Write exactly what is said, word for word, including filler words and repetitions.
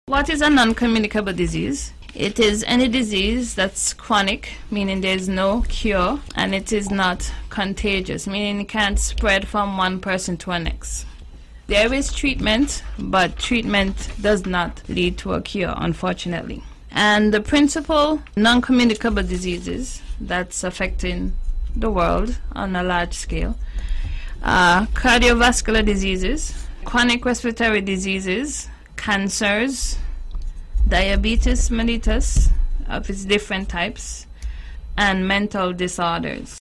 What is a non-communicable disease? It is any disease that's chronic, meaning there is no cure, and it is not contagious, meaning it can't spread from one person to the next. There is treatment, but treatment does not lead to a cure, unfortunately. And the principal non-communicable diseases that's affecting the world on a large scale are cardiovascular diseases, chronic respiratory diseases, cancers, diabetes mellitus of its different types, and mental disorders.